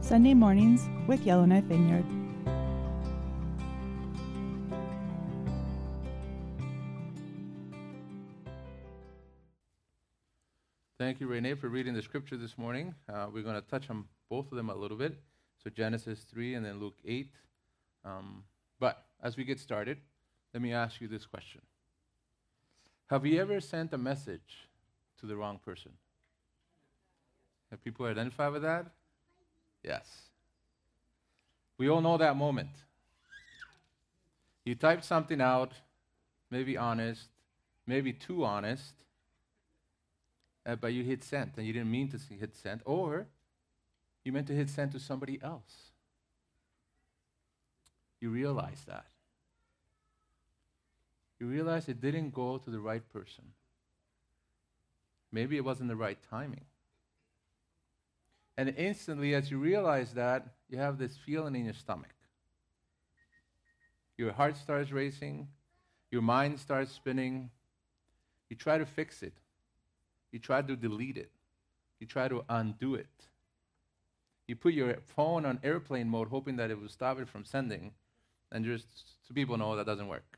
Sunday mornings with Yellowknife Vineyard. Thank you, Renee, for reading the scripture this morning. We're going to touch on both of them a little bit. So Genesis 3 and then Luke 8. But as we get started, let me ask you this question. Have you ever sent a message to the wrong person? Have people identified with that? Yes. We all know that moment. You typed something out, maybe honest, maybe too honest, but you hit send, and you didn't mean to hit send, or you meant to hit send to somebody else. You realize that. You realize it didn't go to the right person. Maybe it wasn't the right timing. And instantly, as you realize that, you have this feeling in your stomach. Your heart starts racing. Your mind starts spinning. You try to fix it. You try to delete it. You try to undo it. You put your phone on airplane mode, hoping that it will stop it from sending. And just so people know that doesn't work.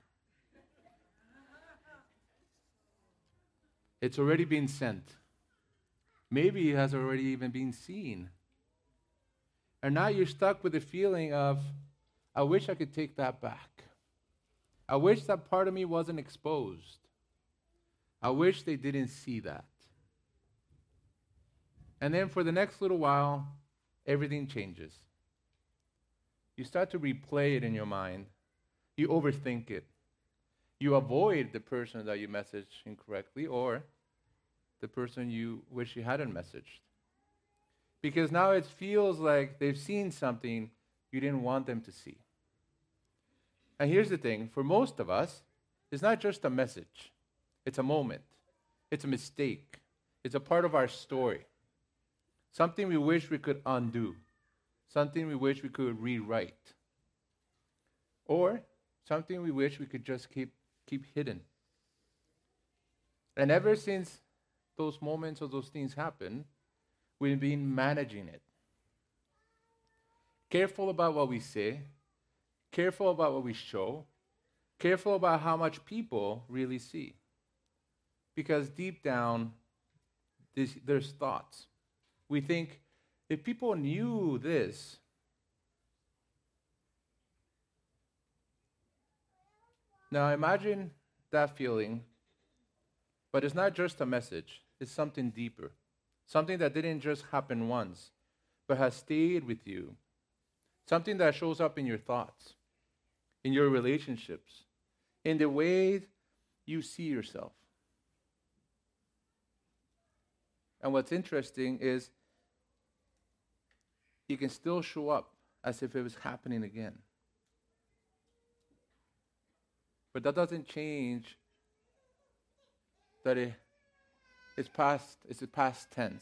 It's already been sent. Maybe it has already even been seen. And now you're stuck with the feeling of, I wish I could take that back. I wish that part of me wasn't exposed. I wish they didn't see that. And then for the next little while, everything changes. You start to replay it in your mind. You overthink it. You avoid the person that you messaged incorrectly or the person you wish you hadn't messaged. Because now it feels like they've seen something you didn't want them to see. And here's the thing, for most of us, it's not just a message. It's a moment. It's a mistake. It's a part of our story. Something we wish we could undo. Something we wish we could rewrite. Or something we wish we could just keep hidden. And ever since those moments or those things happen, we've been managing it. Careful about what we say. Careful about what we show. Careful about how much people really see. Because deep down, there's thoughts. We think, if people knew this, now imagine that feeling, but it's not just a message, it's something deeper. Something that didn't just happen once, but has stayed with you. Something that shows up in your thoughts, in your relationships, in the way you see yourself. And what's interesting is you can still show up as if it was happening again. But that doesn't change that it's a past tense.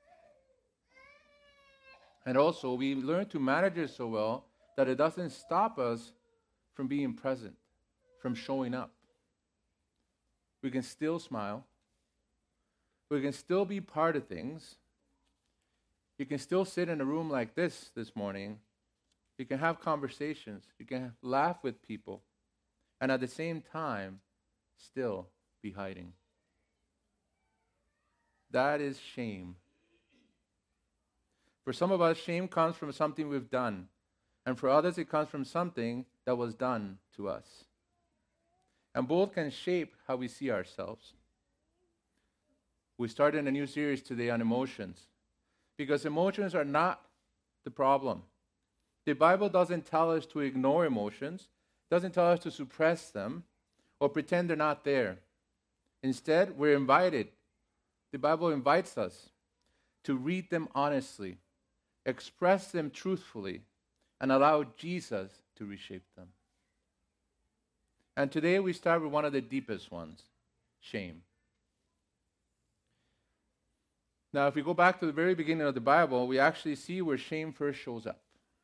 And also, we learn to manage it so well that it doesn't stop us from being present, from showing up. We can still smile. We can still be part of things. You can still sit in a room like this morning. You can have conversations. You can laugh with people. And at the same time, still be hiding. That is shame. For some of us, shame comes from something we've done. And for others, it comes from something that was done to us. And both can shape how we see ourselves. We started a new series today on emotions. Because emotions are not the problem. The Bible doesn't tell us to ignore emotions. It doesn't tell us to suppress them or pretend they're not there. Instead, we're invited. The Bible invites us to read them honestly, express them truthfully, and allow Jesus to reshape them. And today we start with one of the deepest ones, shame. Now, if we go back to the very beginning of the Bible, we actually see where shame first shows up.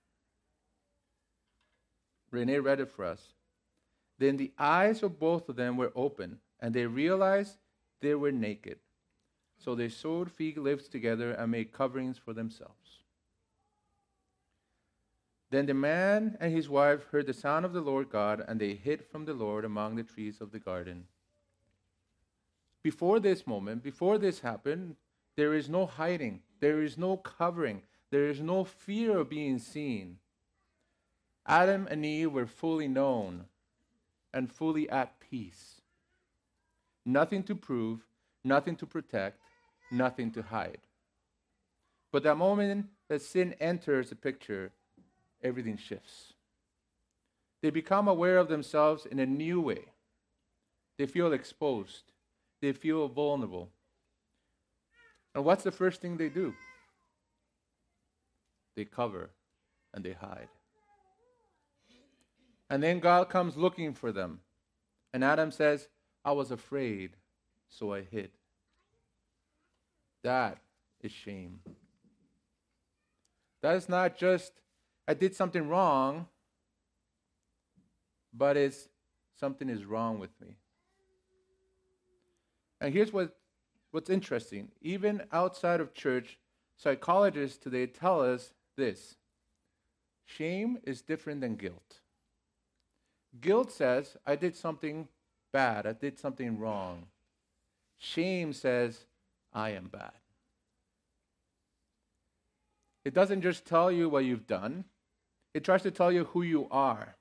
Renee read it for us. Then the eyes of both of them were open, and they realized they were naked. So they sewed fig leaves together and made coverings for themselves. Then the man and his wife heard the sound of the Lord God, and they hid from the Lord among the trees of the garden. Before this moment, before this happened, there is no hiding. There is no covering. There is no fear of being seen. Adam and Eve were fully known and fully at peace. Nothing to prove, nothing to protect, nothing to hide. But the moment that sin enters the picture, everything shifts. They become aware of themselves in a new way. They feel exposed. They feel vulnerable. And what's the first thing they do? They cover and they hide. And then God comes looking for them. And Adam says, I was afraid, so I hid. That is shame. That is not just, I did something wrong, but it's something is wrong with me. And here's what's interesting. Even outside of church, psychologists today tell us this. Shame is different than guilt. Guilt says, I did something bad. I did something wrong. Shame says, I am bad. It doesn't just tell you what you've done. It tries to tell you who you are.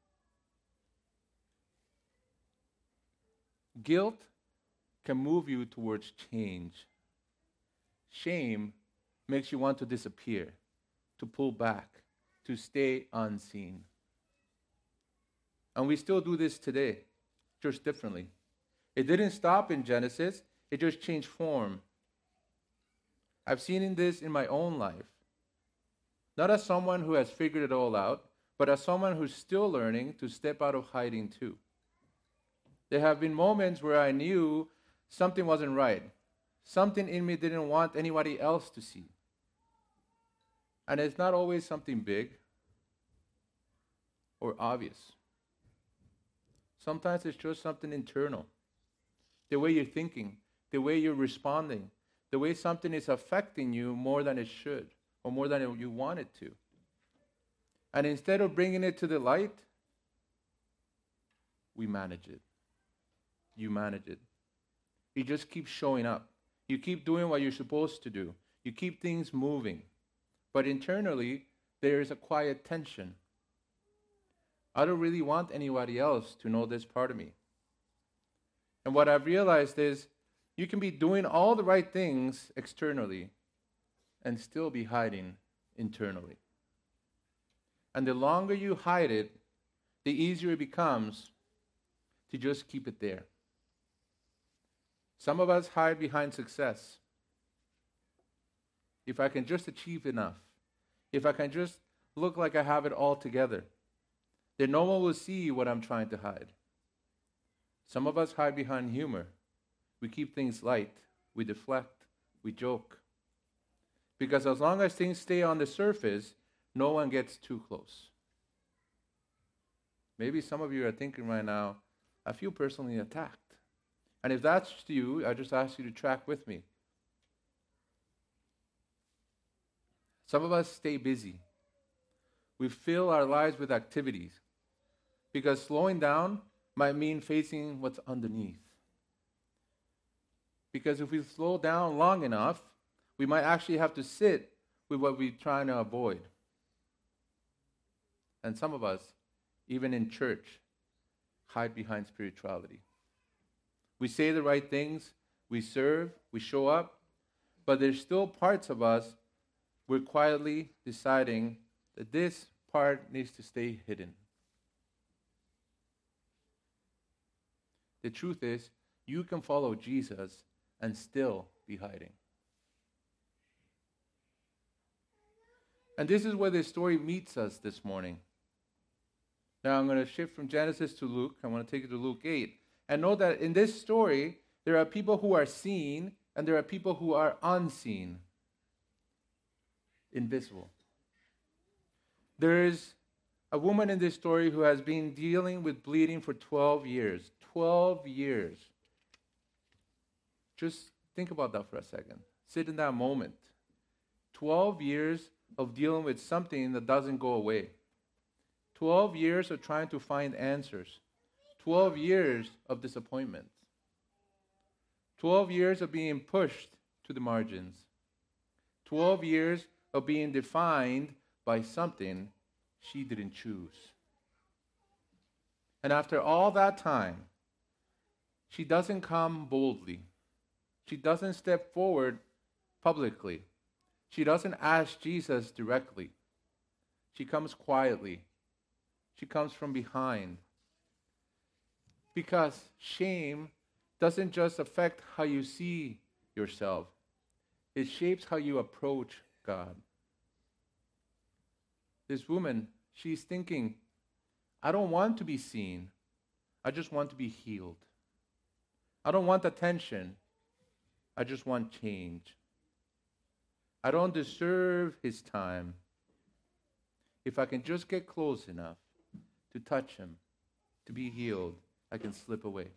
Guilt can move you towards change. Shame makes you want to disappear, to pull back, to stay unseen. And we still do this today, just differently. It didn't stop in Genesis, it just changed form. I've seen this in my own life. Not as someone who has figured it all out, but as someone who's still learning to step out of hiding too. There have been moments where I knew something wasn't right. Something in me didn't want anybody else to see. And it's not always something big or obvious. Sometimes it's just something internal. The way you're thinking, the way you're responding, the way something is affecting you more than it should, or more than you want it to. And instead of bringing it to the light, we manage it. You manage it. It just keeps showing up. You keep doing what you're supposed to do. You keep things moving. But internally, there is a quiet tension. I don't really want anybody else to know this part of me. And what I've realized is you can be doing all the right things externally and still be hiding internally. And the longer you hide it, the easier it becomes to just keep it there. Some of us hide behind success. If I can just achieve enough, if I can just look like I have it all together, then no one will see what I'm trying to hide. Some of us hide behind humor. We keep things light. We deflect. We joke. Because as long as things stay on the surface, no one gets too close. Maybe some of you are thinking right now, I feel personally attacked. And if that's you, I just ask you to track with me. Some of us stay busy. We fill our lives with activities. Because slowing down might mean facing what's underneath. Because if we slow down long enough, we might actually have to sit with what we're trying to avoid. And some of us, even in church, hide behind spirituality. We say the right things, we serve, we show up, but there's still parts of us we're quietly deciding that this part needs to stay hidden. The truth is, you can follow Jesus and still be hiding. And this is where the story meets us this morning. Now I'm going to shift from Genesis to Luke. I want to take you to Luke 8. And know that in this story, there are people who are seen and there are people who are unseen. Invisible. There is a woman in this story who has been dealing with bleeding for 12 years. 12 years. Just think about that for a second. Sit in that moment. 12 years of dealing with something that doesn't go away. 12 years of trying to find answers. 12 years of disappointment. 12 years of being pushed to the margins. 12 years of being defined by something she didn't choose. And after all that time, she doesn't come boldly. She doesn't step forward publicly. She doesn't ask Jesus directly. She comes quietly. She comes from behind. Because shame doesn't just affect how you see yourself. It shapes how you approach God. This woman, she's thinking, I don't want to be seen. I just want to be healed. I don't want attention. I just want change. I don't deserve his time. If I can just get close enough to touch him, to be healed, I can slip away.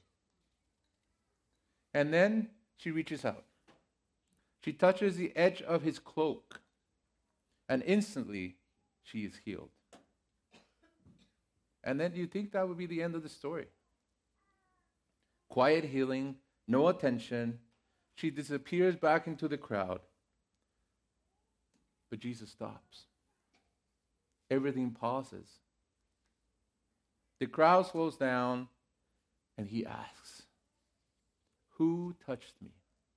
And then she reaches out. She touches the edge of his cloak, and instantly she is healed. And then you think that would be the end of the story. Quiet healing, no attention. She disappears back into the crowd. But Jesus stops. Everything pauses. The crowd slows down, and he asks, "Who touched me?"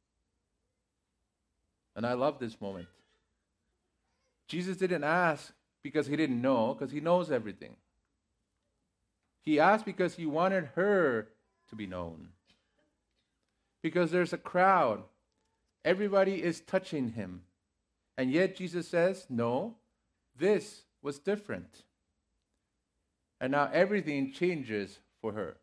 And I love this moment. Jesus didn't ask because he didn't know, because he knows everything. He asked because he wanted her to be known. Because there's a crowd. Everybody is touching him. And yet Jesus says, no, this was different. And now everything changes for her.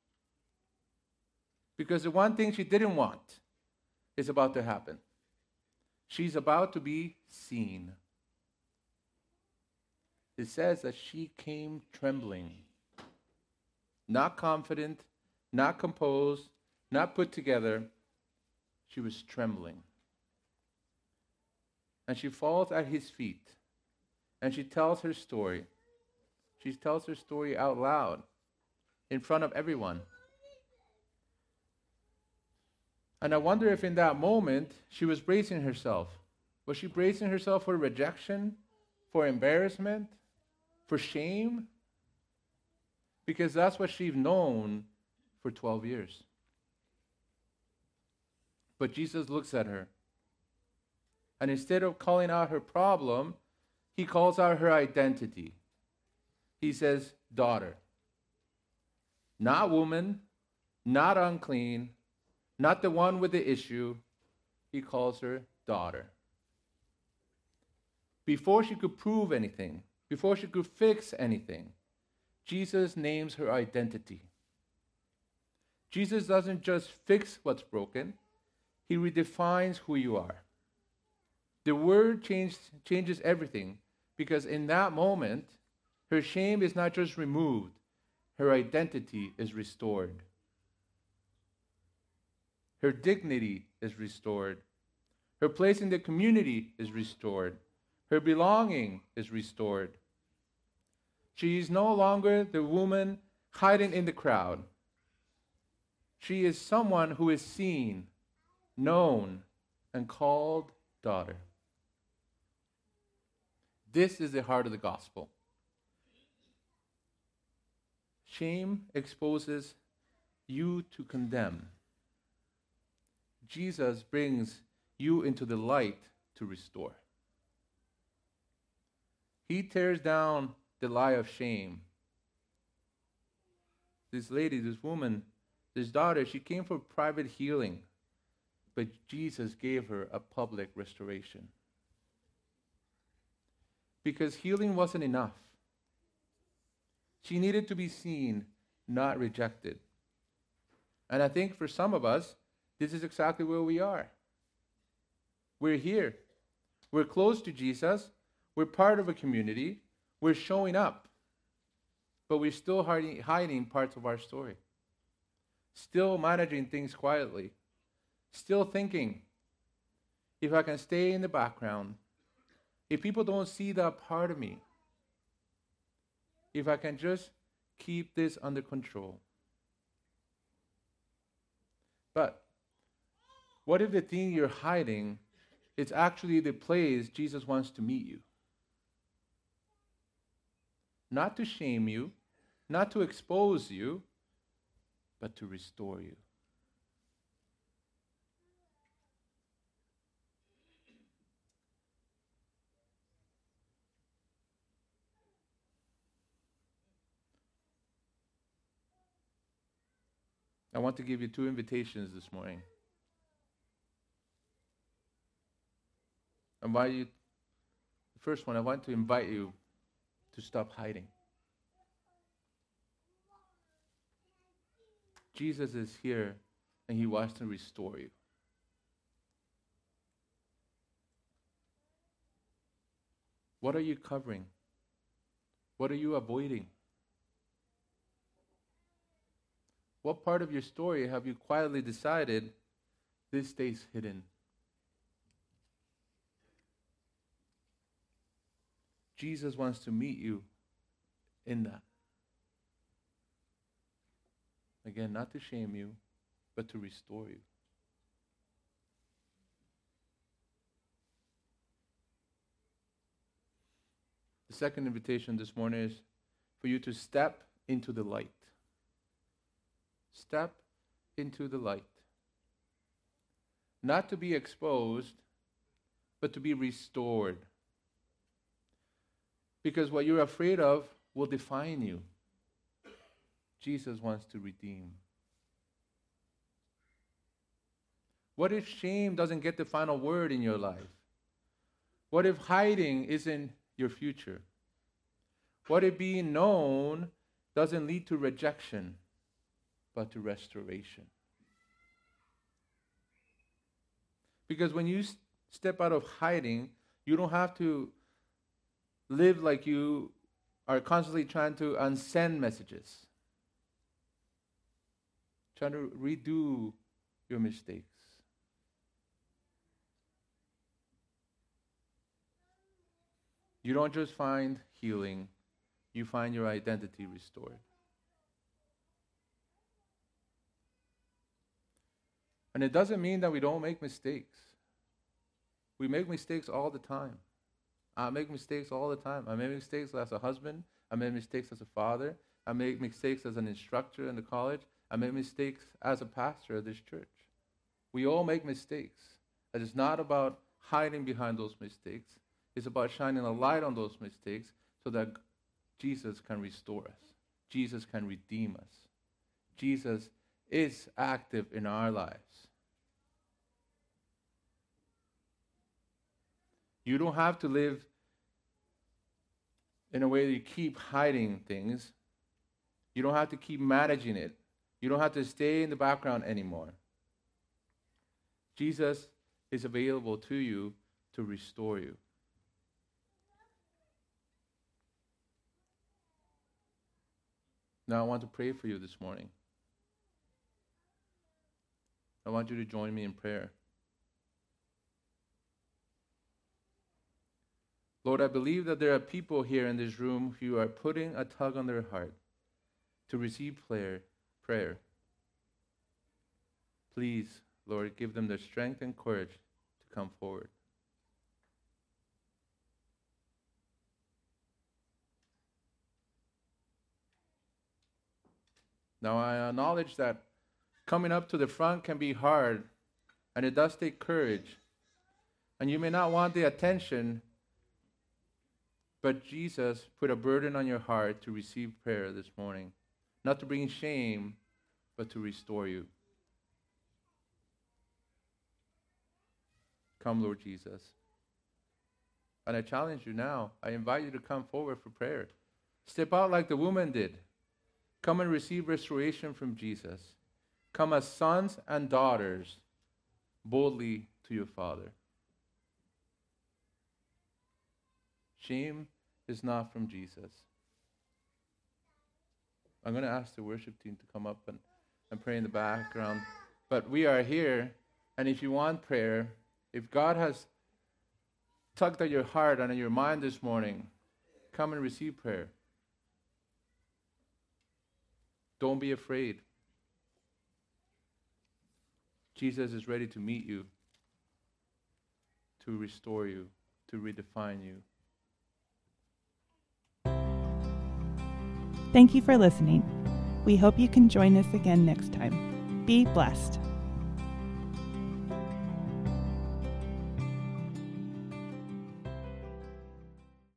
Because the one thing she didn't want is about to happen. She's about to be seen. It says that she came trembling. Not confident, not composed, not put together. She was trembling. And she falls at his feet. And she tells her story. She tells her story out loud in front of everyone. And I wonder if in that moment she was bracing herself. Was she bracing herself for rejection, for embarrassment, for shame? Because that's what she's known for 12 years. But Jesus looks at her. And instead of calling out her problem, he calls out her identity. He says, daughter. Not woman, not unclean, not the one with the issue. He calls her daughter. Before she could prove anything, before she could fix anything, Jesus names her identity. Jesus doesn't just fix what's broken, he redefines who you are. The word changes everything, because in that moment, her shame is not just removed, her identity is restored. Her dignity is restored. Her place in the community is restored. Her belonging is restored. She is no longer the woman hiding in the crowd. She is someone who is seen, known, and called daughter. This is the heart of the gospel. Shame exposes you to condemn. Jesus brings you into the light to restore. He tears down the lie of shame. This lady, this woman, this daughter, she came for private healing, but Jesus gave her a public restoration. Because healing wasn't enough. She needed to be seen, not rejected. And I think for some of us, this is exactly where we are. We're here. We're close to Jesus. We're part of a community. We're showing up. But we're still hiding parts of our story. Still managing things quietly. Still thinking, if I can stay in the background, if people don't see that part of me, if I can just keep this under control. But what if the thing you're hiding is actually the place Jesus wants to meet you? Not to shame you, not to expose you, but to restore you. I want to give you two invitations this morning. The first one, I want to invite you to stop hiding. Jesus is here and he wants to restore you. What are you covering? What are you avoiding? What part of your story have you quietly decided this stays hidden? Jesus wants to meet you in that. Again, not to shame you, but to restore you. The second invitation this morning is for you to step into the light. Step into the light. Not to be exposed, but to be restored. Because what you're afraid of will define you. Jesus wants to redeem. What if shame doesn't get the final word in your life? What if hiding isn't your future? What if being known doesn't lead to rejection, but to restoration? Because when you step out of hiding, you don't have to live like you are constantly trying to unsend messages, trying to redo your mistakes. You don't just find healing, you find your identity restored. And it doesn't mean that we don't make mistakes. We make mistakes all the time. I make mistakes all the time. I make mistakes as a husband. I make mistakes as a father. I make mistakes as an instructor in the college. I make mistakes as a pastor of this church. We all make mistakes. And it's not about hiding behind those mistakes. It's about shining a light on those mistakes so that Jesus can restore us. Jesus can redeem us. Jesus is active in our lives. You don't have to live in a way that you keep hiding things. You don't have to keep managing it. You don't have to stay in the background anymore. Jesus is available to you to restore you. Now I want to pray for you this morning. I want you to join me in prayer. Lord, I believe that there are people here in this room who are putting a tug on their heart to receive prayer. Please, Lord, give them the strength and courage to come forward. Now, I acknowledge that coming up to the front can be hard, and it does take courage. And you may not want the attention, but Jesus put a burden on your heart to receive prayer this morning. Not to bring shame, but to restore you. Come, Lord Jesus. And I challenge you now. I invite you to come forward for prayer. Step out like the woman did. Come and receive restoration from Jesus. Come as sons and daughters boldly to your Father. Shame is not from Jesus. I'm going to ask the worship team to come up and pray in the background. But we are here, and if you want prayer, if God has tugged at your heart and at your mind this morning, come and receive prayer. Don't be afraid. Jesus is ready to meet you, to restore you, to redefine you. Thank you for listening. We hope you can join us again next time. Be blessed.